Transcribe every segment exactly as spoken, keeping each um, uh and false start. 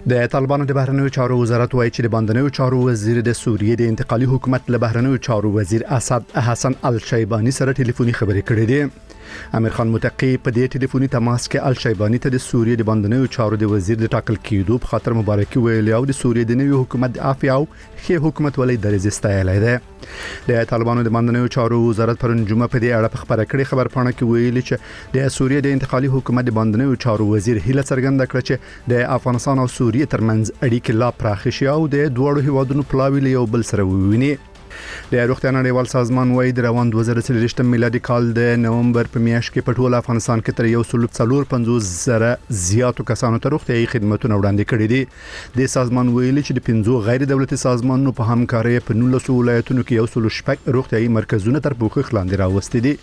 د طالبانو د بهرنیو چارو وزارت وایي چې د باندنیو چارو وزیر د سوریې د انتقالي حکومت له بهرنیو چارو وزیر اسد حسن الشیبانی سره ټلیفوني خبرې کړې دي. امیر خان متقی په دې ټلیفوني تماس کې الشیبانی ته د سوریې د باندنیو چارو د وزیر د ټاکل کېدو په خاطر مبارکي ویلي او د سوریې د نوي حکومت د عافیه او ښه حکومت ولې درځي ستایلی دی. د طالبانو د باندنیو چارو وزارت پرون جمعه په دې اړه په خبره کړې خبر پاڼه کې ویلي چې د سوریې د انتقالي حکومت د باندنیو چارو وزیر هیله څرګنده کړه چې د افغانستان او سوریې ترمنځ اړیکې لا پراخ شي او د دوه هیوادونو پلاوی له یو بل سره وویني. د روغتیا نړیوال سازمان وايي د روان دوه زره څلوېښت میلادي کال د نومبر په میاشت کې په ټول افغانستان کې تر یو سل څلور پنځوس زره زیاتو کسانو ته روغتیايي خدماتونه وړاندې کړي دي. د سازمان ویلي چې د پنځو غیر دولتي سازمانونو په همکارۍ په نولس ولایتونو کې یو سل شپږ روغتیايي مرکزونه تر پوښښ لاندې راوستي دي.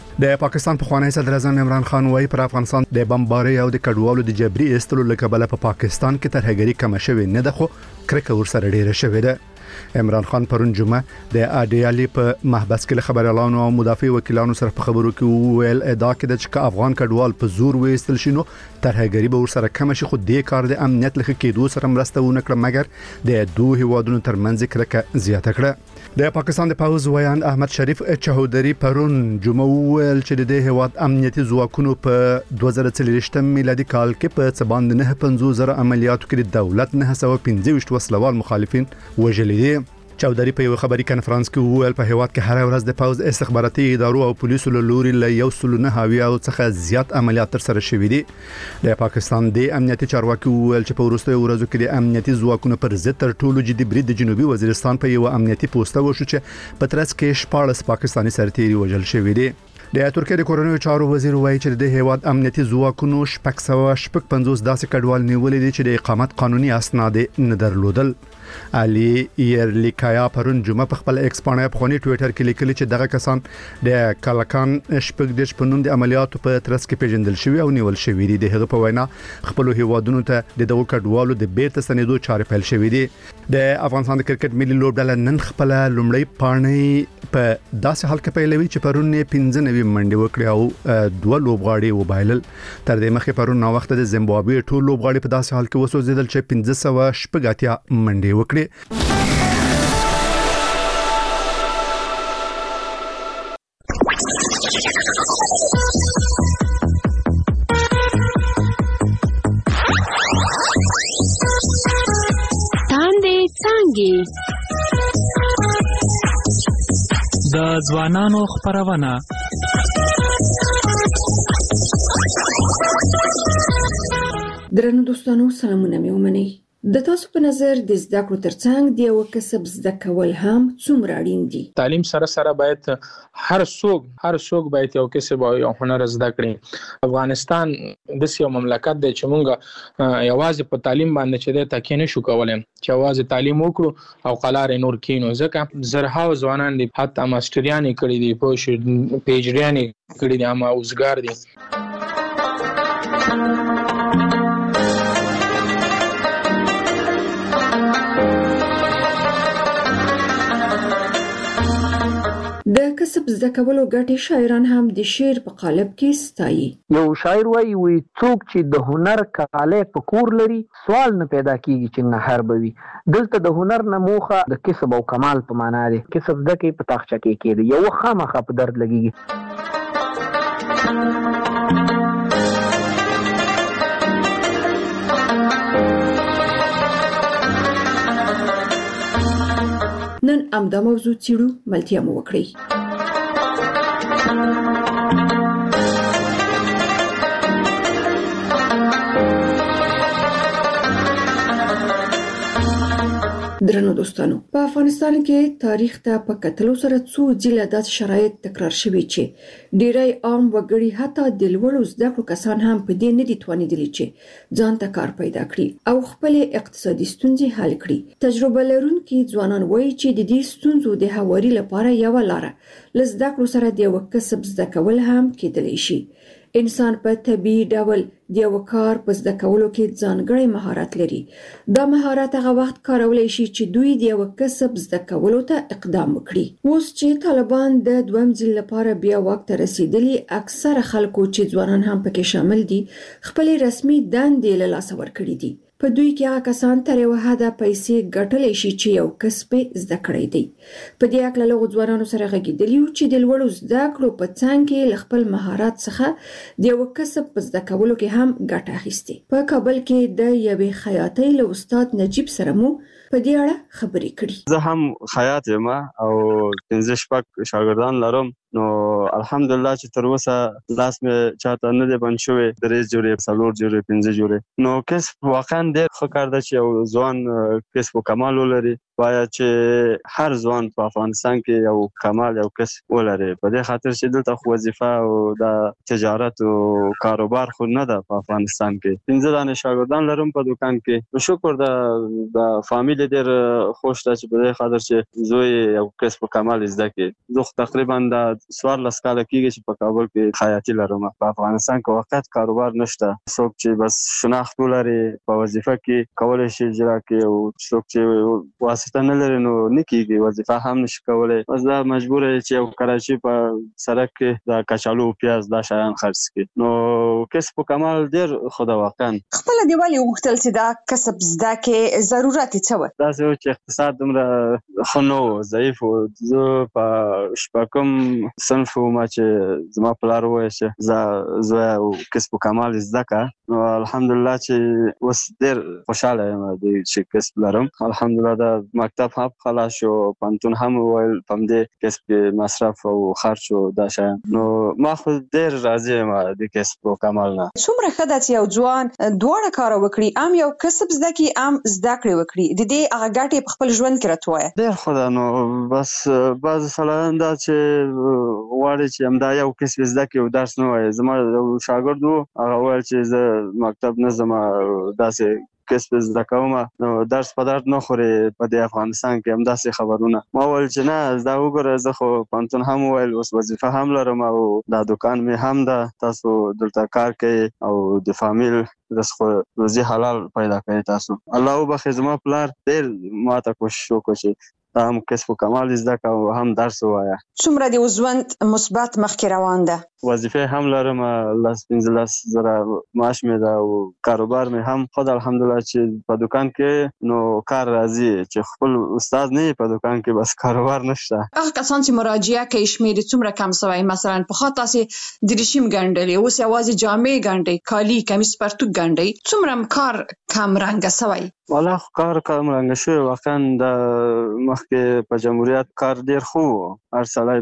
د پاکستان پخوانی صدر اعظم عمران خان وايي پر افغانستان د بمبارۍ او د کډوالو د جبري ایستلو لکبله په پاکستان کې ترهګري کم شوې نه ده خو کرکه ورسره ډیره شوې ده. عمران خان پرون جمعه د اډیالي په محبس کې خبريالانو او مدافع وکیلانو سره په خبرو کې ویل ادا کړ چې افغان کډوال په زور وېستل شي نو ترهګري به ورسره کم شي خو د کار د امنیت لخوا کېدو سره مرسته ونه کړ مګر د دوه هیوادونو ترمنځ کرکه زیاته کړه. د پاکستان د پوز ویان احمد شریف چوهدری پرون جمعه ویل چې د هیواد امنیتي ځواکونو په دوه زره څلوېښت میلادي کال کې په څباند نه پنځوس زره عملیاتو کې د دولت نه سوه پنځه ویشت وسلوال مخالفین وژلي دي. چودري په یو خبري کانفرنس کې وویل په هیواد کې هر ورځ د پوز استخباراتي ادارو او پولیسو له لوري له یو سل نه هاوی او څخه زیات عملیات تر سره شوي دي. د پاکستان د امنیتي چارواکي وویل چې په وروستیو ورځو کې د امنیتي ځواکونو پر ضد تر ټولو جدي برید د جنوبي وزیرستان په یو امنیتي پوسټ وشو چې په ترڅ کې شپاړس پاکستاني سرتیري وژل شوي دي. د ترکیې د کورونو چارو وزیر وایي چې د هیواد امنیتي ځواکونو شپږ سوه شپږ پنځوس داسې کډوال نیولې دي چې د اقامت قانوني اسناد نه درلودل. علي يرلیکایا پرون جمعه په خپل ایکس باندې په خوني ټوئیټر کې لیکلي چې دغه کسان د کلکان شپږ دیش په نوم د عملیاتو په ترڅ کې پیژندل شوی او نیول شوی دي. دغه په وینا خپل هیوادونو ته د دغه کډوالو د بیرته ستنېدو چارې پیل شوې دي. د افغانستان د کرکټ ملي لوبډله نن خپل لومړی پاڼې په داسې حال کې پیلوي چې پرون یې پنځه نوي منډي وکړي او دوه لوبغاړي وبایلل. تر دې مخکې پرون نو وخت د زیمبابوې ټول لوبغاړي په داسې حال کې وسوځیدل چې پنځه سوه شپږ اتیا منډي وکړي. تاندې څانګې د ځوانانو خپرونه. درنو دوستانو سلامونه مې ومنئ. د تاسو په نظر د زده کړو ترڅنګ د یو کسب زده کول هم څومره اړین دي؟ تعلیم سره سره باید هر څوک هر څوک باید یو کسب او یو هنر زده کړي. افغانستان د یو مملکت دی چې مونږ یوازې په تعلیم باندې چې د تکیه نشو کولای چې یوازې تعلیم وکړو او قلار نور کینو ځکه زرهاو ځوانان دي حتی ماستریان کړي دي په پیجریان کړي دي اما اوسګار دي. د کسب زده کولو ګټې شاعران هم د شعر په قالب کې ستایي. یو شاعر وایي وي څوک چې د هنر کاله په کور لري سوال نه پیدا کیږي چې نه هر بوي. دلته د هنر نه موخه د کسب او کمال په معنا دی. کسب زده کې په تاخچه کې کېږي یو خامخا په درد لګيږي. نن امدا موضوع چیرو ملتیا مو وکړي. درنو دوستانو په افغانستان کې تاریخ ته په کتلو سره څو ځله داسې شرایط تکرار شوي چې ډیری عام وګړي حتی د لوړو زده کړو کسان هم په دې نه دي توانیدلي چې ځان ته کار پیدا کړي او خپل اقتصادي ستونزې حل کړي. تجربه لرونکي ځوانان وایي چې د دې ستونزو د هواري لپاره یو لاره ل زده کړو سره د یو کسب زده کول هم کېدلی شي. انسان په طبيعي ډول د یو کار په زده کولو کې ځانګړی مهارت لري. دا مهارت هغه وخت کارولای شي چې دوی د یو کسب زده کولو ته اقدام وکړي. اوس چې طالبان د دویم ځل لپاره بیا واک ته رسیدلي، اکثره خلکو چې ځوانان هم پکې شامل دي خپل رسمي دندې له لاسه ورکړي دي. په دوی کې هغه کسان تر یو حده پیسې ګټلی شي چې یو کسب زده کړی دی. په دې اړه له ځوانانو سره غږیدلی یو چې د لوړو زده کړو په څنګ کې له خپل مهارت څخه د یو کسب په زده کولو کې هم ګټه اخیستې. په کابل کې د یوې خیاطۍ له استاد نجیب سره مو په دې اړه خبرې کړې. زه هم خیاط یم او پنځه شپږ شاګردان لرم. نو الحمدلله چې تر اوسه لاس مې چاته نه دی بند شوی، درې جوړې څلور جوړې پنځه جوړې. نو کسب واقعا ډېر ښه کار دی چې یو ځوان کسب و کمال ولري. باید چې هر ځوان په افغانستان کې یو کمال یو کسب ولري، په دې خاطر چې دلته خو وظیفه او د تجارت او کاروبار خو نه ده په افغانستان کې. پنځه دانې شاګردان لرم په دکان کې. شکر د د فامیل ډېر خوش ده چې په دې خاطر چې زوی یو کسب و کمال زده کړي. زه تقریبا د څوارلس کاله کېږي چې په کابل کې خیاطي لرم. په افغانستان کې وخت کاروبار نشته. څوک چې بس شناخت ولري په وظیفه کې کولی شي اجرا کړي، او څوک چې واسطه نه لري نو نه کېږي، وظیفه هم نشي کولی. بس دا مجبور دی چې یو کراچي په سړک کې د کچالو پیاز دا شیان خرڅ کړي. نو کسب و کمال ډېر ښه ده واقعا. خپله دې ولې وغوښتل چې دا کسب زده کړې؟ ضرورت یې څه و؟ داسې و چې اقتصاد دومره ښه نه و، ضعیف و. زه په شپږم صنف وم چې زما پلار وویل چې زه زویه او کسب و کمال زده کړه. نو الحمدلله چې اوس ډېر خوشحاله یم چې کسب لرم. الحمدلله د مکتب هم خلاص شو، پوهنتون هم وویل په همدې کسب کې مصرف او خرچ او دا شیان. نو ما خو ډېر راضي یم د کسب و کمال نه. څومره ښه ده چې یو ځوان دواړه کاره وکړي، هم یو کسب زده کړي هم زده کړې وکړي. د دې هغه ګټې په خپل ژوند کې راته ووایه. ډېر ښه ده. نو بس بعضې سړیان دا چې غواړي چې همدا یو کسب زده کړي او درس نه وایي. زما یو شاګرد و، هغه وویل چې زه مکتب نه ځم، داسې کسب زده کوم، نو درس په درد نه خوري په دې افغانستان کې همداسې خبرونه. ما وویل چې نه زه وګوره، زه خو پوهنتون هم وویل، اوس وظیفه هم لرم او دا دکان مې هم ده، تاسو دلته کار کوي او د فامیل رزق روزي حلال پیدا کوي تاسو. الله وبخښي زما پلار ډېر ماته کوشش وکړ چې هم کسب و کمال زده کړه او هم درس ووایه. څومره د ژوند مثبت مخکې روان ده؟ وظیفه هم لرم، لس پنځلس زره معاش مې ده او کاروبار مې هم خود الحمدلله چې په دکان کې نو کار راځي. چې خپل استاد نه په دکان کې بس کاروبار نشته. هغه کسان چې مراجعه کوي شمېر څومره کم سوی؟ مثلا پخوا تاسې دریشم ګنډلې، اوس یوازې جامې ګنډئ، کالي کمیس پرتوګ ګنډئ. څومره کار کم رنګه سوی؟ والله کار کم رنګه شوی. واقعا د مخکې په جمهوریت کار ډېر ښه و، هر سړی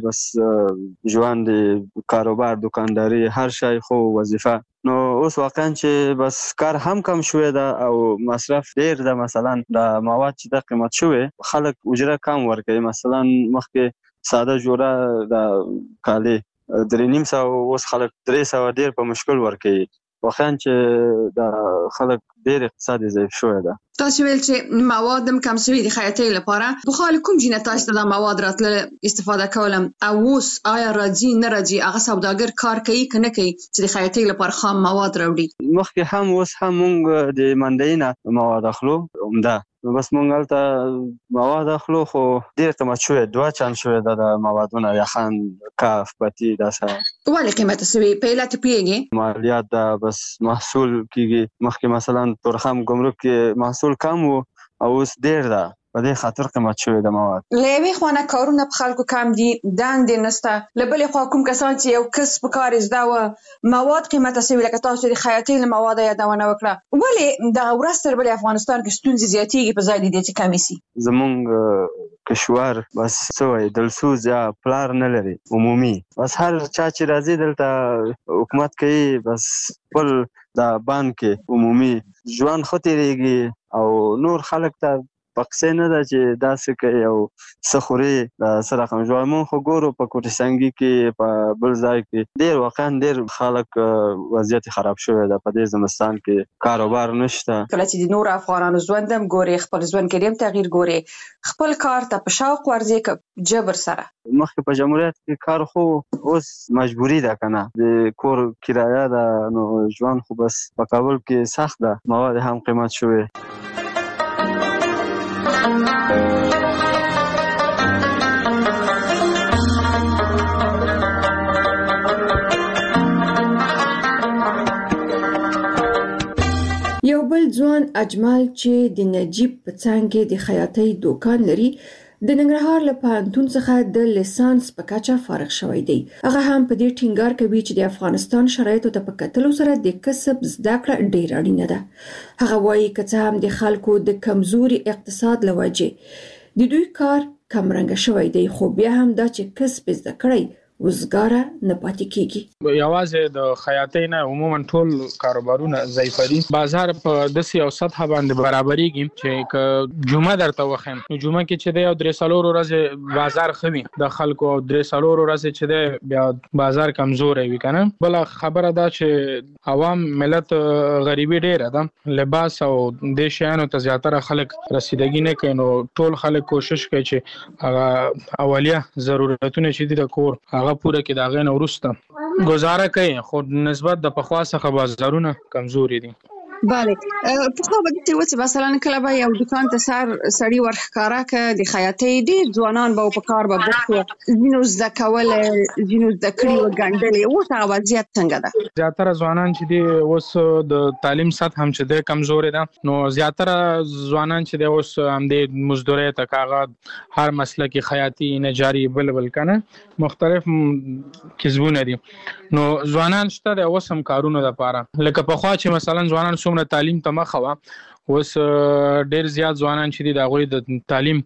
بس ژوند کاروبار دکانداري هر شی خو وظیفه. نو اوس واقعا چې بس کار هم کم شوی ده او مصرف ډېر ده. مثلا د مواد چې د قیمت شوی، خلک اجره کم ورکوي. مثلا مخکې ساده جوړه د کالي درې نیم سوه، اوس خلک درې سوه ډېر په مشکل ورکوي. واقعا چې د خلک ډېر اقتصاد ضعیف شوی ده. تاسو ویل چې مواد هم کم شوي د خیاطۍ لپاره. پخوا له کوم جینه تاسو ته دا مواد راتلل استفاده کولم، او اوس آیا راځي نه راځي؟ هغه سوداګر کار کوي که نه کوي چې د خیاطۍ لپاره خام مواد راوړي؟ مخکې هم اوس هم موږ د منډۍ نه مواد اخلو عمده. بس مونږ هلته مواد اخلو، خو ډېر قیمت شوی، دوه چند شوی ده د موادونه، یخن، کاف، پتي، داسې. ولې قیمته شوي؟ په علت پوهېږې؟ مالیات ده، بس محصول کېږي. مخکې مثلا تورخم ګمرک کې محصول کم و او اوس ډېر ده، په دې خاطر قیمت شوی د مواد. له یوې خوا نه کارونه په خلکو کم دي، دندې نشته. له بلې خوا کوم کسان چې یو کسب کار زده و، مواد قیمته شوي، لکه تاسو د خیاطۍ له موادو یادونه وکړه. ولې دغه ورځ تر بلې افغانستان کې ستونزې زیاتېږي په ځای د دې چې کمې شي؟ زمونږ کشور بس څه وایي دلسوز یا پلار نه لري عمومي. بس هر چا چې راځي دلته حکومت کوي، بس خپل د بانک کې عمومي ژوند ښه تېرېږي او نور خلک ته پقسې نه ده چې داسې کوي او څه خوري د څه رقم ژوند. مونږ خو ګورو په کوټسنګي کې، په بل ځای کې ډېر واقعا ډېر خلک وضعیت خراب شوی ده. په دې زمستان کې کاروبار نشته. کله چې د نورو افغانانو ژوند هم ګوري، خپل ژوند کې هم تغییر ګوري، خپل کار ته په شوق ورځي که جبر سره؟ مخکې په جمهوریت کې کار خو اوس مجبوري ده که نه، د کور کرایه ده، نو ژوند خو بس په کابل کې سخت ده، مواد هم قیمت شوی. یو بل ځوان اجمل چې د نجیب په څنګه د خیاطۍ دوکان لري د ننګرهار له پوهنتون څخه د لیسانس په کچه فارغ شوی دی. هغه هم په دې ټینګار کوي چې د افغانستان شرایطو ته په کتلو سره د کسب زده کړه ډېره اړینه ده. هغه وایي که څه هم د خلکو د کمزوري اقتصاد له وجې د دوی کار کمرنګه شوی دی، خو بیا هم دا چې کسب زده کړی وزګاره نه پاتې کیږي. یوازې د خیاطۍ نه عموما ټول کاروبارونه ضعیف دي. بازار په داسې یو سطح باندې برابرېږي چې که جمعه درته وخیم نو جمعه کې چې دی او درې څلور ورځې بازار ښه وي د خلکو او درې څلور ورځې چې دی بیا بازار کمزوری وي که نه. بله خبره ده چې عوام ملت غریبي ډېره ده، لباس او دې شیانو ته زیاتره خلک رسیدګي نه کوي، نو ټول خلک کوشش کوي چې هغه اولیه ضرورتونه چې دي د کور هغه پوره کې د هغې نه وروسته ګزاره کوي، خو نسبت د پخوا څخه بازارونه کمزوري دي. بله پخوا به دې وڅ مثلا کله به یو دکان ته سر سړی ورخکارا ک د خیاطۍ ډېر ځوانان به په کار به بوخت زینو زده کول زینو زده کړي و ګڼډلې اوس هغه وضعیت څنګه ده؟ زیاتره ځوانان چې دي اوس د تعلیم سطح هم چې دی کمزوري ده، نو زیاتره ځوانان چې دی اوس همدې مزدورۍ ته کاغه هر مسلکي خیاطي نجاري بل بل کنه مختلف کسبونه دي، نو ځوانان شته د اوس هم کارونه لپاره. لکه پخوا چې مثلا ځوانان څومره تعلیم ته مخه وه، اوس ډېر زیات ځوانان چې دي د هغوی د تعلیم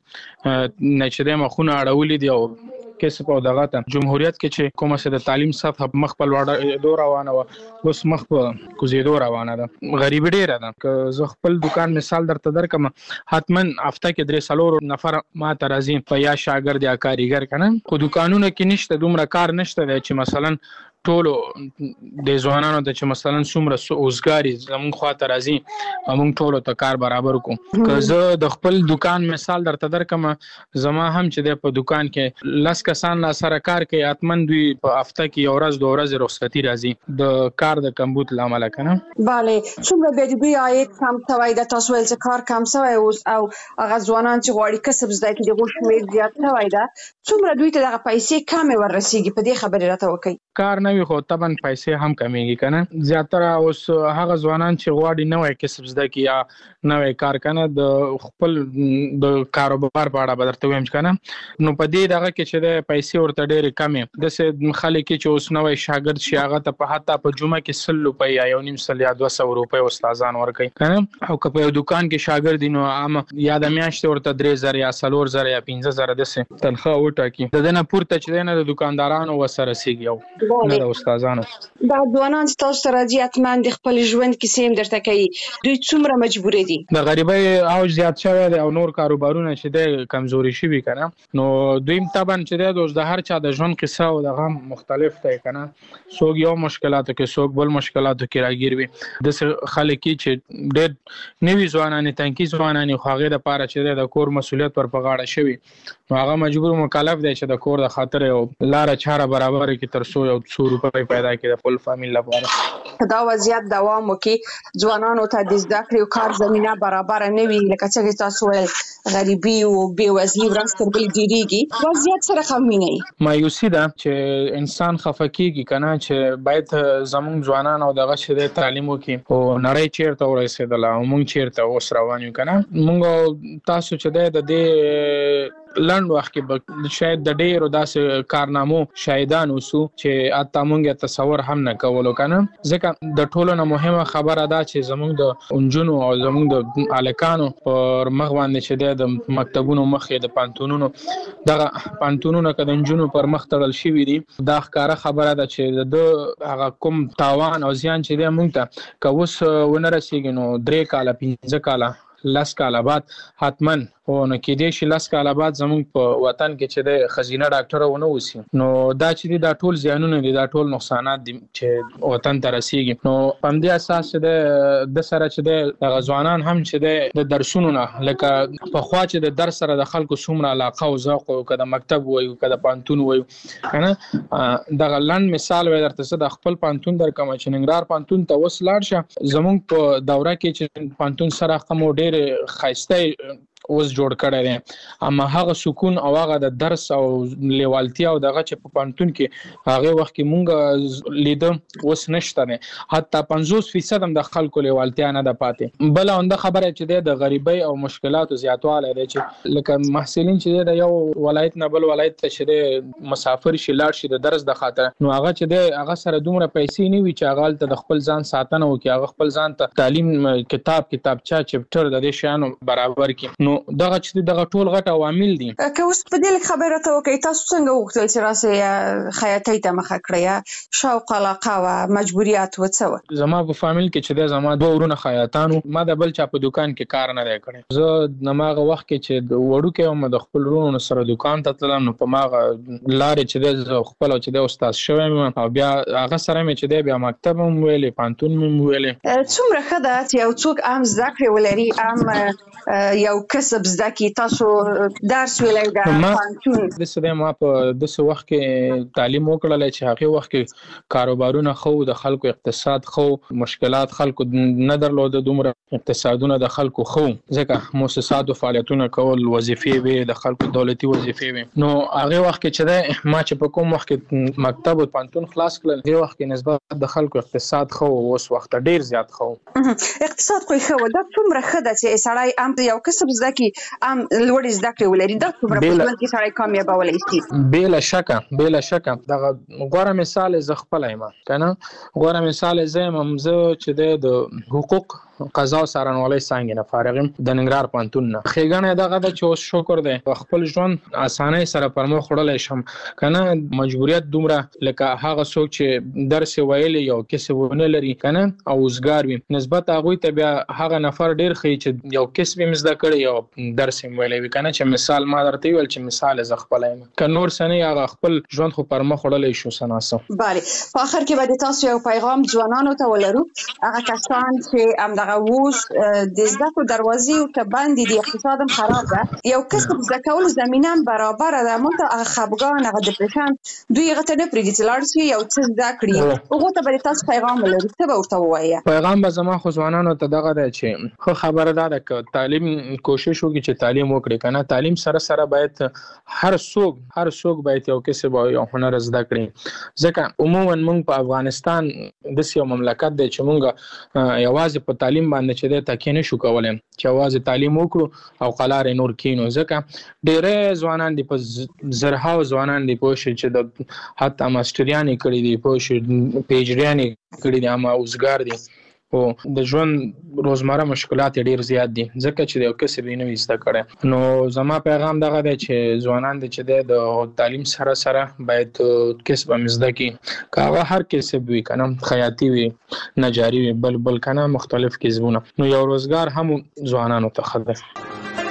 نه چې دی مخونه اړولي دي او کسب او دغه ته جمهوریت کې چې کومه څه د تعلیم سطح مخ په لوړېدو روانه وه اوس مخ په کوزېدو روانه ده. غریبي ډېره ده. که زه خپل دکان مثال درته درکړم، حتما هفته کې درې څلور نفر ما ته راځي په یا شاګرد یا کاریګر که نه، خو دکانونو کې نشته، دومره کار نشته دی چې مثلا ټولو د ځوانانو ته چې مثلا څومره اوزګاري زموږ خواته راځي موږ ټولو ته کار برابر کړو. که زه د خپل دکان مثال درته درکړم، زما هم چې دی په دکان کې لس کسان را سره کار کوي، حتما دوی په هفته کې یو ورځ دوه ورځې رخصتي راځي د کار د کمبود له امله که نه. بله څومره بیا د دوی عاید کم شوی ده؟ تاسو ویل چې کار کم شوی اوس او هغه ځوانان چې غواړي کسب زده کړي د هغوی شمېر زیات شوی ده، څومره دوی ته دغه پیسې کمې وررسېږي؟ په دې خبرې راته وکړئ. کار نه وي خو طبعا پیسې هم کمیږي که نه. زیاتره اوس هغه ځوانان چې غواړي نوی کسب زده کړي یا نوی کار که نه د خپل د کاروبار په اړه به درته ووایم که نه، نو په دې دغه کې چې دی پیسې ورته ډېرې کمې. داسې خلک چې اوس نوی شاګرد شي هغه ته په حتی په جمعه کې سل روپۍ یا یو نیم سل یا دوه سوه روپۍ استادان ورکوي که نه. او که په یو دکان کې شاګرد وي نو عامه یا د میاشتې ورته درې زره یا څلور زره یا پنځه زره داسې تنخواه وټاکي. د ده نه پورته چې دی نه د دکاندارانو ورسره رسېږي او نه د استادانو. دا ځوانان چې تاسو ته راځي حتما د خپل ژوند کیسې هم درته کوي، دوی څومره مجبورې دي؟ د غریبۍ اوج زیات شوی دی او نور کاروبارونه چې دی کمزوري شوي که نه، نو دوی طبعا چې دی اوس د هر چا د ژوند قصه او دغه مختلف دی که نه. څوک یو مشکلاتو کې څوک بل مشکلاتو کې راګیر وي. داسې خلک چې ډېر نوي ځوانان تنکي ځوانان خو هغې دپاره چې دی د کور مسؤلیت ور په غاړه شوي، نو هغه مجبور مکلف دی چې د کور د خاطر یو لاره چاره برابره کړي تر څو یو څو روپۍ پیدا کړي د خپل فامیل لپاره. دا وضعیت دوام وکړي، ځوانانو ته د زده کړې او کار زمینه برابره نه وي، لکه څنګه تاسو ویل غریبي او بېوزلي ورځ تر بلې ډېرېږي، وضعیت سره ښه وینئ؟ مایوسي ده چې انسان خفه کېږي که نه، چې باید زموږ ځوانان او دغه چې دی تعلیم وکړي خو نړۍ چېرته ورسېدله او موږ چېرته اوس روان یو که نه. موږ تاسو چې دی د دې لنډ وخت کې به شاید د ډېرو داسې کارنامو شاهدان اوسو چې حتی موږ یې تصور هم نه کولو که نه. ځکه د ټولو نه مهمه خبره ده چې زموږ د نجونو او زموږ د هلکانو پر مخ باندې چې دی د مکتبونو مخې د پوهنتونونو دغه پوهنتونونه که د نجونو پر مخ تړل شوي دي، دا ښکاره خبره ده چې د هغه کوم تاوان او زیان چې دی موږ ته که اوس ونه رسېږي نو درې کاله پنځه کاله لس کاله بعد حتما خو نو کېدای شي لس کاله بعد زموږ په وطن کې چې د ښځینه ډاکټره ونه اوسي، نو دا چې دي دا ټول زیانونه دي، دا ټول نقصانات دي چې وطن ته رسېږي. نو په همدې اساس چې د د سره چې د دغه ځوانان هم چې د د درسونو نه لکه پخوا چې د درس سره د خلکو څومره علاقه او ذوق وو، که د مکتب وایو که د پوهنتون وایو که نه. دغه لنډ مثال وایي درته زه د خپل پوهنتون درکړم چې ننګرهار پوهنتون ته اوس لاړ شه، زموږ په دوره کې چې پوهنتون سره هم ډېرې ښایسته اوس جوړ کړی دی اما هغه سکون او هغه د درس او لیوالتیا او دغه چې په پانتون کې هغه وخت کې مونږ لیدم اوس نشته نه حتی پنځوس فیصد هم د خلکو لیوالتیا نه ده پاتې بل اونده خبره چې د غریبۍ او مشکلاتو زیاتوالی دی چې لکه محصلین چې د یو ولایت نه بل ولایت ته چې مسافر شي لاړ شي د درس د خاطر نو هغه چې د هغه سره دومره پیسې نه وي چې هغه د خپل ځان ساتنه وکړي هغه خپل ځان ته تعلیم کتاب کتابچه چپټر د دې شیانو برابر کړي نو دغه چې دغه ټول غټ عوامل دي که اوس په دې خبره ته وکړئ تاسو څنګه وغوښتل چې راسئ خیاطۍ ته مخه کړئ شوق علاقه او مجبوریت وڅوه زما په فامیل کې چې د زما دوه ورونه خیاطانو ما د بل چا په دکان کې کار نه دی کړی زه نماغه وخت کې چې د وړوکې هم د خپل ورونو سره دکان ته تلم نو په ماغه لارې چې د خپل چې د استاد شوم او بیا هغه سره مې چې د بیا مکتب هم ویلې پانتون هم ویلې څومره ښه ده چې یو څوک عام زده کړې ولري عام یو کسب زده کړي تاسو درس ویلی د پانتون داسې دی ما په داسې وخت کې تعلیم وکړلی چې هغې وخت کې کاروبارونه ښه د خلکو اقتصاد ښه مشکلات خلکو نه درلوده دومره اقتصادونه د خلکو ښه ځکه مؤسساتو فعالیتونه کول وظیفې وې د خلکو دولتي وظیفې وې نو هغې وخت کې چې دی ما چې په کوم وخت کې مکتب او پانتون خلاص کړل هغې وخت کې نسبت د خلکو اقتصاد ښه و اوس وخت ډېر زیات ښه و اقتصاد خو یې ښه و دا څومره ښه ده چې سړی عام یو کسب زده کړي عام لوړې زده کړې ولري دا څومره په ژوند کې سړی کامیابولی شي بېله شکه بېله شکه دغه غوره مثال یې زه خپله یم که نه غوره مثال یې زه یم زه چې دی د حقوق قضا او څارنوالۍ څانګې نه فارغ یم د ننګرهار پوهنتون نه ښېګڼه یې دغه ده چې اوس شکر دی په خپل ژوند اسانۍ سره پر مخ وړلی شم که نه مجبوریت دومره لکه هغه څوک چې درس یې ویلی یو کسب ونه لري که نه او اوزګار وي نسبت هغوی ته بیا هغه نفر ډېر ښیي چې یو کسب یې زده کړی یو درس یې ویلی وي که نه چې مثال ما درته ویل چې مثال یې زه خپله یم که نور څه نه هغه خپل ژوند خو پر مخ وړلی شو څه ناڅه بله په آخر کې به د تاسو یو پیغام ځوانانو ته ولرو هغه کسان چې همدغه اوس د زده کړو دروازې ورته بندې دي اقتصاد هم خراب ده یو کسب زده کولو زمینه هم برابره ده مونږ ته هغه خفګان هغه دپریشن دوی هغه ته نه پرېږدي چې لاړ شي یو څه زده کړي هغو ته به د تاسو پیغام ولرو څه به ورته ووایه پیغام به زما خو ځوانانو ته دغه دی چې ښه خبره دا ده که تعلیم کوشش وکړي چې تعلیم وکړي که نه تعلیم سره سره باید هر څوک هر څوک باید یو کسب او یو هنر زده کړي ځکه عموما موږ په افغانستان داسې یو مملکت دی چې موږ یوازې په تعلیم باندې چې دی تکیه نشو کولی چې یوازې تعلیم وکړو او قلارې نور کینو ځکه ډېری ځوانان دي په زرهاو ځوانان دي پوه شي چې د حتی ماسټریانې کړي دي پوه شي پیجریانې کړي دي اما اوزګار دي او د ژوند روزمره مشکلات ډېر زیات دي ځکه چې د یو کسب یې نه وي زده کړی نو زما پیغام دغه دی چې ځوانان دي چې دی د تعلیم سره سره باید کسب هم زده کړي که هغه هر کسب وي که نه خیاطي وي نجاري وي بل بل که نه مختلف کسبونه نو یو روزګار هم ځوانانو ته ښه دی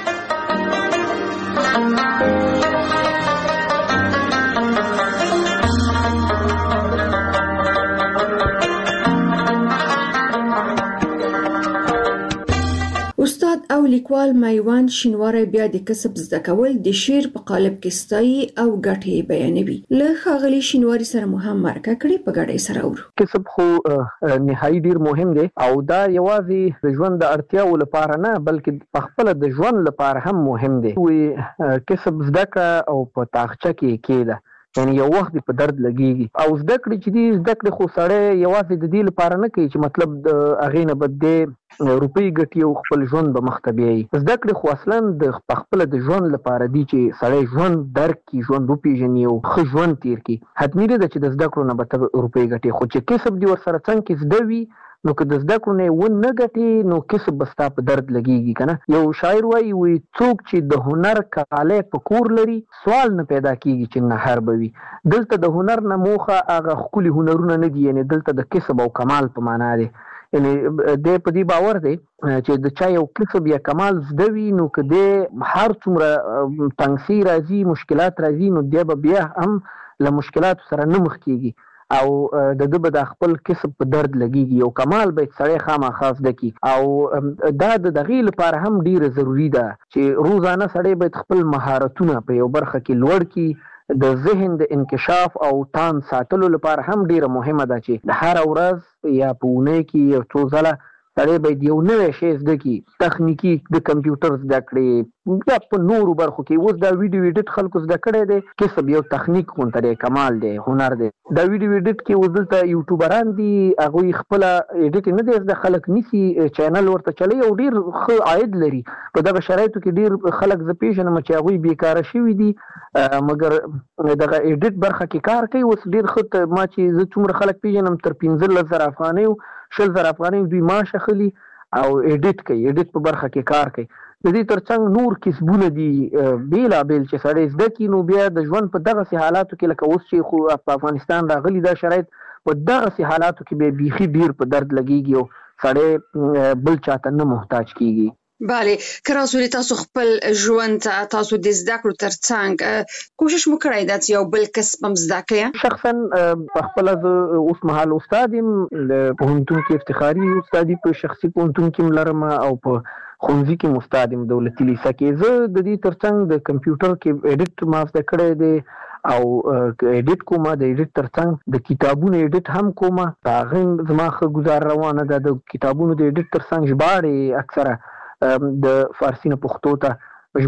استاد او لیکوال میوان شینواری بیا د کسب زده کول د شعر په قالب کې ستایي او ګټې بیانوي له ښاغلي شینواری سره مو هم مرکه کړې په ګډه سره اورو کسب خو نهایي ډیر مهم دی او دا یوازې د ژوند د اړتیاو لپاره نه بلکې په خپل د ژوند لپاره هم مهم دی وي کسب زده کړه او په تاخچه کې کېده یعنی یو وخت په درد لګیږي او زده کړې چې دي زده کړې خو سړی یوازې د دې لپاره نه کوي چې مطلب د هغې نه به دې روپۍ ګټي او خپل ژوند به مخته بیایي زده کړې خو اصلا د خپله د ژوند لپاره دي چې سړی ژوند درک کړي ژوند وپېژني او ښه ژوند تېر کړي حتمي نه ده چې د زده کړو نه به ته روپۍ ګټې خو چې کسب دې ورسره څنګ کې زده وي نو که د زده کړو نه یې ونه ګټې نو کسب به ستا په درد لګېږي که نه یو شاعر وایي وایي څوک چې د هنر کالی په کور لري سوال نه پیدا کېږي چې نهر به وي دلته د هنر نه موخه هغه ښکلي هنرونه نه دي یعنې دلته د کسب او کمال په معنا دی یعنې دی په دې باور دی چې د چا یو کسب یا کمال زده وي نو که دی هر څومره تنګسي راځي مشکلات راځي نو دی به بیا هم له مشکلاتو سره نه مخ کېږي او د ده به د خپل کسب په درد لګېږي او کمال باید سړی خامخا زده کړي او دا د دغې لپاره هم ډېره ضروري ده چې روزانه سړی باید خپل مهارتونه په یو برخه کې لوړ کړي د ذهن د انکشاف او تان ساتلو لپاره هم ډېره مهمه ده چې د هر ورځ یا په اونۍ کې یو څو ځله سړی باید یو نوی شی زده کړي، تخنیکي د کمپیوټر زده کړي یا په نورو برخو کې. اوس دا ویډیو ایډیټ خلکو زده کړی دی، کسب یو تخنیک غونته دی، کمال دی، هنر دی. دا ویډیو ایډیټ کې اوس دلته یوټیوبران دي، هغوی خپله ایډیټ نه دی زده، خلک نیسي چینل ورته چلوي او ډېر ښه عاید لري. په دغه شرایطو کې ډېر خلک زه پېژنم چې هغوی بیکاره شوي دي، مګر دغه ایډیټ برخه کې کار کوي. اوس ډېر ښه، ما چې زه څومره خلک پېژنم تر پنځلس زره افغانیو شل زره افغانیو دوی معاش اخلي او ایډیټ کوي، ایډیټ په برخه کې کار کوي. د دې ترڅنګ نور کسبونه دي بېلابېل چې سړی زده کړي، نو بیا د ژوند په دغسې حالاتو کې لکه اوس چې خو په افغانستان راغلي دا شرایط، په دغسې حالاتو کې بیا بیخي ډېر په درد لګېږي او سړی بل چاته نه محتاج کېږي. بله، که راسولي تاسو خپل ژوند تاسو د زده کړو ترڅنګ کوشش مو کړی ده چې یو بل کسب هم زده کړئ؟ شخصا په خپله زه اوس مهال استاد یم، د پوهنتون کې افتخاري استادي په شخصي پوهنتون کې م لرم او په ښوونځي کې م استاد یم دولتي لیسه کې. زه د دې ترڅنګ د کمپیوټر کې ایډیټ ما زده کړی دی او ایډیټ کوم، د ایډیټ ترڅنګ د کتابونو ایډیټ هم کوم. په هغې زما ښه ګزار روانه ده. د کتابونو د ایډیټ ترڅنګ ژباړې اکثره د فارسي نه پښتو ته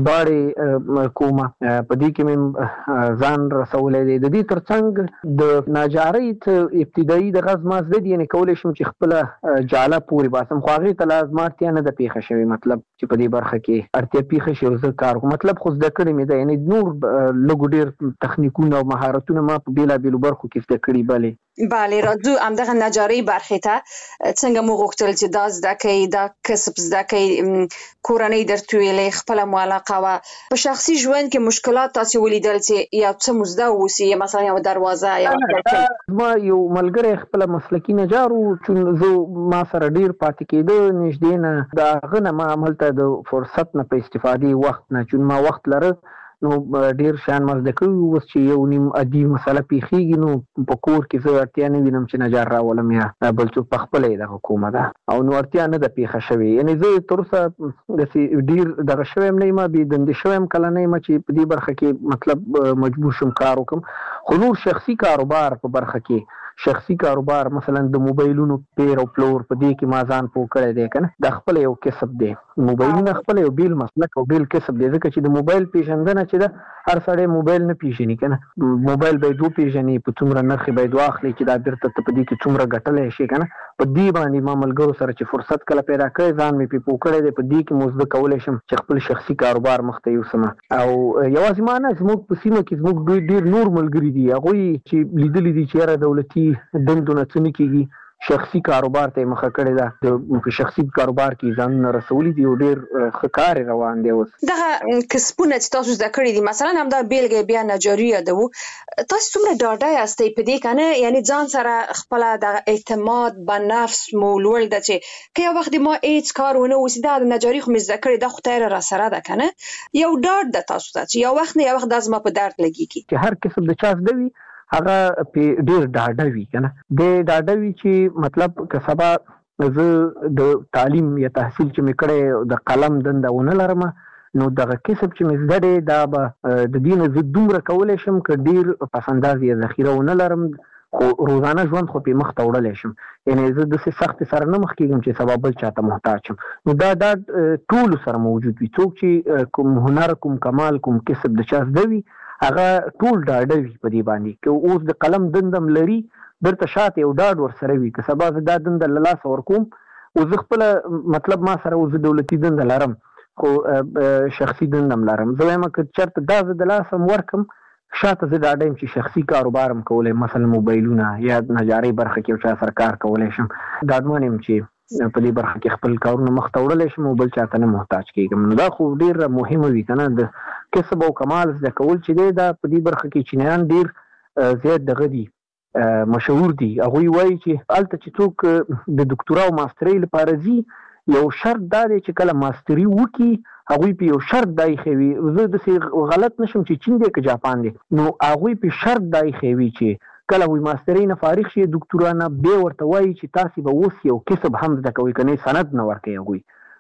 ژباړې کومه، په دې کې مې ځان رسولی دی. د دې ترڅنګ د ناجارۍ ابتدایي دغه زما زده دي، یعنې کولی شم چې خپله جاله پورې باسم، خو هغې ته لا زما اړتیا نه ده پېښه شوې، مطلب چې په دې برخه کې اړتیا پېښه شي او زه کار کوم، مطلب خو زده کړې مې ده. یعنې نور لږ ډېر تخنیکونه او مهارتونه ما په بېلابېلو برخو کې زده کړي. بلې بله، راځو همدغه نجارۍ برخې ته. څنګه مو غوښتل چې دا زده کوئ، دا کسب زده کوئ؟ کورنۍ درته ویلې، خپله مو علاقه وه؟ په شخصي ژوند کې مشکلات تاسې ولیدل چې یو څه مو زده واوسي، مثلا یو دروازه یا ما یو ملګری خپله مسلکي نجار و، چون زه ما سره ډېر پاتې کېده نږدې نه، د هغه نه ما هملته د فرصت نه په استفادې وخت نه، چون ما وخت لره نو ډېر شیان ما زده کړي. اوس چې یو نیم عادي مسله پېښېږي نو په کور کې زه اړتیا نه وینم چې نجار راولم یا بل څوک په خپله یې دغه کومه ده او نو اړتیا نه ده پېښه شوې. یعنې زه تر اوسه داسې ډېر دغه شوی یم نه یم، بې دندې شوی یم کله نه یم چې په دې برخه کې مطلب مجبور شم کار وکړم. خو نور شخصي کاروبار په برخه کې، شخصي کاروبار مثلا د موبایلونو پیر او پلور، په دې کې ما ځان پوه کړی دی که نه، دا خپله یو کسب دی. موبایلونه خپله یو بیل مسلک او بیل کسب دی، ځکه چې د موبایل پېژندنه چې ده هر سړی موبایل نه پېژني که نه، موبایل باید وپېژني، په څومره نرخ یې باید واخلي چې دا بېرته ته په دې کې څومره ګټلی شي که نه. په دې باندې ما ملګرو سره چې فرصت کله پیدا کړی، ځان مې پرې پوه کړی دی، په دې کې مو زده کولی شم چې خپل شخصي کاروبار مخته یوسم. او یوازې ما نه، زموږ په سیمه کې زموږ ډېر نور ملګري دي، هغوی چې لیدلي دي چې یاره دولتي دندو نه څه نه کېږي، شخصي کاروبار ته یې مخه کړې ده، په شخصي کاروبار کې ځانونه رسولي دي او ډېر ښه کار یې روان دی. اوس دغه کسبونه چې تاسو زده کړي دي، مثلا همدا بېلګه بیا نجاري یادوو، تاسو څومره ډاډه یاستئ په دې که نه؟ یعنې ځان سره خپله دغه اعتماد به نفس مو لوړ ده چې که یو وخت ما هېڅ کار ونه اوسي، دا د نجاري خو مې زده کړې، دا خدای را سره ده که نه، یو ډاډ ده تاسو ته چې یو وخت نه یو وخت دا زما په درد لګېږي. چې هر کسب د چا زده وي هغه پې ډېر ډاډه وي که نه، دی ډاډه وي چې مطلب که سبا زه د تعلیم یا تحصیل چې مې کړی د قلم دنده ونه لرم، نو دغه کسب چې مې زده دی دا به د دې نه زه دومره کولی شم که ډېر پس انداز یا ذخیره ونه لرم، خو روزانه ژوند خو پې مخته وړلی شم. یعنې زه داسې سختې سره نه مخ کېږم چې سبا بل چاته محتاج شم. نو دا ډاډ ټولو سره موجود وي. څوک چې کوم هنر، کوم کمال، کوم کسب د چا زده وي، هغه ټول ډاډه وي په دې باندې، که اوس د قلم دندم لري، درته شاته یو ډاډ ورسره وي که سبا زه دا دنده له لاسه ورکوم، او زه خپله مطلب ما سره اوس دولتي دنده لرم خو شخصي دنده هم لرم، زه وایم که چېرته دا زه د لاسه هم ورکړم، شاته زه ډاډه یم چې شخصي کاروبار هم کولی، مثلا موبایلونه یا نجارۍ برخه کې یو چا سره کار کولی شم، ډاډمن یم چې په دې برخه کې خپل کارونه مخته وړلی شم او بل چاته نه محتاج کېږم. نو دا خو ډېره مهمه وي که نه، د کسب او کمال زده کول چې دی دا په دې برخه کې چینیان ډېر زیات دغه دي، مشهور دي. هغوی وایي چې هلته چې څوک د دکتورا او ماسترۍ لپاره ځي، یو شرط دا دی چې کله ماستري وکړي هغوی په یو شرط دا ایښوي، زه داسې غلط نشم چې چین دی که جاپان دی، نو هغوی په شرط دا ایښوي چې کله وي ماسترۍ نه فارغ شي، دکتورا نه، بیا ورته وایي چې تاسې به اوس یو کسب هم زده کوئ، که نه سند نه ورکوي هغوی.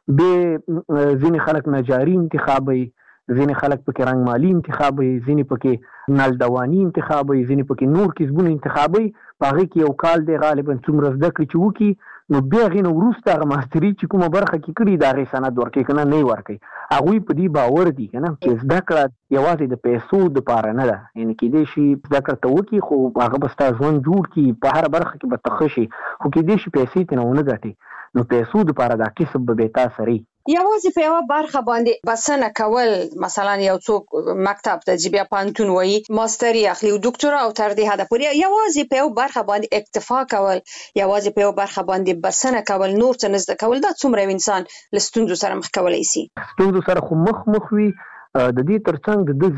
بیا ځینې خلک نجاري انتخابوي، ځینې خلک پکې رنګمالي انتخابوي، ځینې پکې نلدواني انتخابوي، ځینې پکې نور کسبونه انتخابوي. په هغې کې یو کال دی غالبا څومره زده کړې چې وکړي، نو بیا غي نو وروسته هغه ماستري چې کومه برخه کې کړي دا غي سند ورکړي کنه نه ورکړي هغه په دې باور دي کنه چې زده کړه یوازې د پیسو د پاره نه ده یعنی کې دې شي زده کړه ته وکي خو هغه بس تاسو ژوند جوړ کی په هر برخه کې به تخشي خو کې دې شي پیسې ته نه ګټي نو پیسو د پاره دا کسب به تاسو یوازې په یو برخه باندې بسنه کول مثلا یو څوک مکتب ته چې بیا پانتون وایي ماستري اخلي او ډاکټرا او تر دې حد پورې یوازې په یو برخه باندې اکتفا کول یوازې په یو برخه باندې بسنه کول نور څه نه زده کول دا څومره انسان له ستونزو سره مخ کولای شي ستونزو سره خو مخ مخ وي د دې ترڅنګ د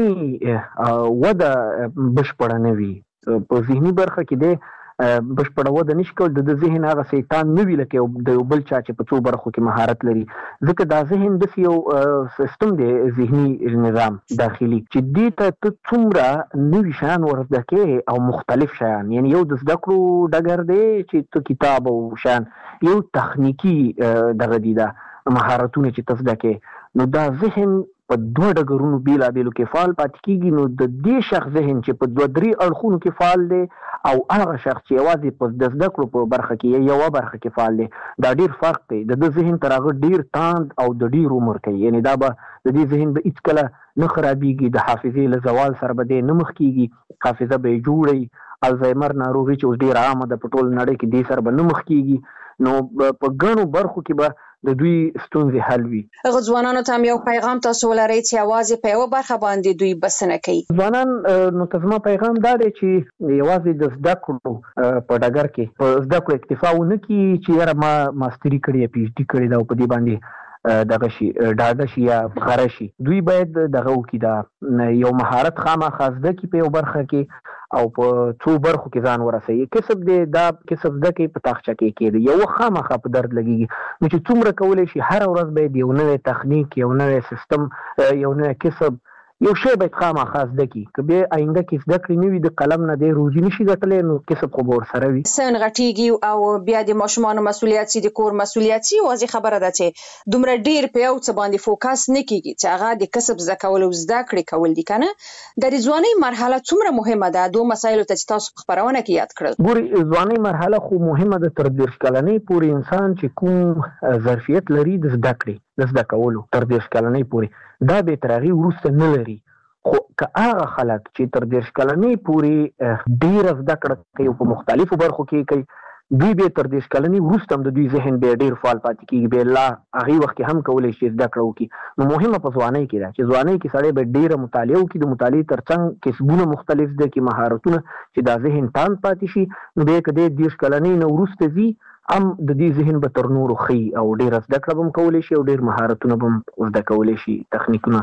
ذهني وده بشپړه نه وي په ذهني برخه کې د بشپړه وده نشي کول د ذهن هغه شیطان نه وی لکه د یو بل چا چې په څو برخو کې مهارت لري ځکه دا ذهن د یو سیستم دی ذهني نظام داخلي چې دې ته څومره نوي شیان ورزده کې او مختلف شیان یعنی یو د زده کړو ډګر دی چې ته کتاب او شیان یو تخنیکی دغه دی دا مهارتونه چې تاسو دکې نو دا ذهن په دوه ډګرونو بیلا بیلو کې فعال پاتې کیږي نو د دې شخص ذهن چې په دوه درې اړخونو کې فعال دی او هغه شخص چې یوازې په د زده کړو په برخه کې یو برخه کې فعال دی دا ډیر فرق دی د دې ذهن تر هغه ډیر تاند او د ډیر عمر کوي یعنی دا به د دې ذهن به هیڅ کله نه خرابېږي د حافظې له زوال سره به نه مخ کیږي حافظه به جوړي الزایمر ناروغي چې ډیر عامه ده په ټول نړۍ کې دې سره به نه مخ کیږي نو په ګڼو برخو کې به د دوی ستونزې حل وي هغه ځوانانو ته یو پیغام تاسو ولرئ چې یوازې په یو برخه باندې دوی بسنه کوي ځوانان نو تاسو پیغام دا دی چې یوازې د زده کړو په ډګر کې په زده کړو اکتفا ونه کی چې یاره ما ماستری کړی پی ایچ ډي کړی دا په دې باندې دغه شي ډاډه شي یا غره شي دوی باید دغه وکړي دا یو مهارت خامخا زده کی په یو برخه کې او په څو برخو کې ځان ورسوي کسب دې دا کسب زده کې په تاخچه کې کېږي یو خامخا په درد لګيږي نو چې څومره کولای شي هر ورځ به یو نوې تخنیک یو نوې سیستم یو نوې کسب یو شی به خامخا زده کی کبه آینده کې زده کړی نوې د قلم نه دی روزي نشي ګټلې نو کسب خو ور سره وي سن غټيږي او بیا د ماشومان مسولیت سي د کور مسولیت سي واځي خبره ده چې دومره ډیر په یو څه باندې فوکس نه کیږي چې هغه د کسب زده کول او زده کړې کول دي کنه د ځواني مرحله څومره مهمه ده دوه مسایل ته تاسو خبرونه کې یاد کړل ګوري ځواني مرحله خو مهمه ده تر دېرش کلنۍ پورې انسان چې کوم ظرفیت لري د زده کړې د زده کولو تر دېرش کلنۍ پورې دا به ترغي ورسته نه لري خو که هغه خلک چې تر دېرش کلنۍ پورې ډیر زده کړه کوي په مختلفو برخو کې کوي دوی به تر دېرش کلنۍ وروسته هم د دوی ذهن به ډیر فعال پاتې کیږي به لا هغه وخت هم کولای شي زده کړه وکړي نو مهمه په ځوانۍ کې ده چې ځوانۍ کې سړی به ډیره مطالعه وکړي د مطالعې ترڅنګ کسبونه مختلف دي کې مهارتونه چې دا ذهن تان پاتې شي نو به کده دېرش کلنۍ نو وروسته وي ام د دې ذهن به تر نورو خي او ډیر زده کړه هم کولای شي او ډیر مهارتونه هم زده کولای شي تخنیکونه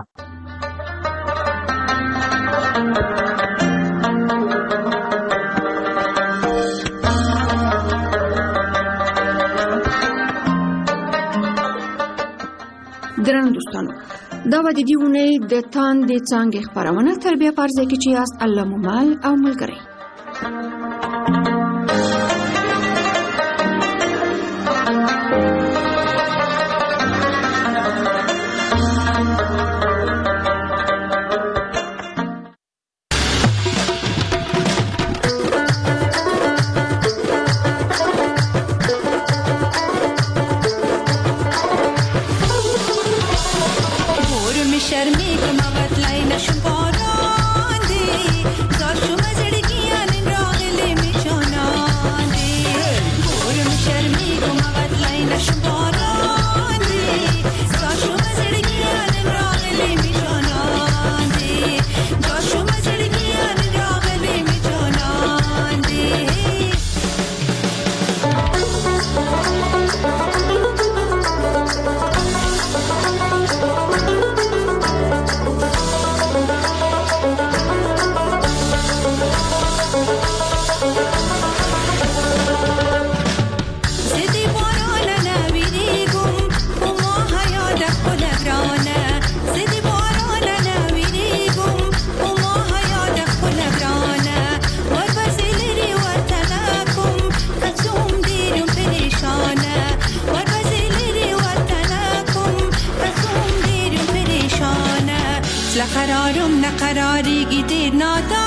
درنو دوستانو دا و د دې ونې د تان د څنګه خبرونه تربیه فرض کې چې است الله ممال او ملګری قرارم نقراری گیدیر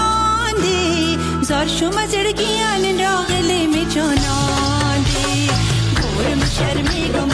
ناداندی زار شما زرگیان راغلی می جاناندی شرمیږم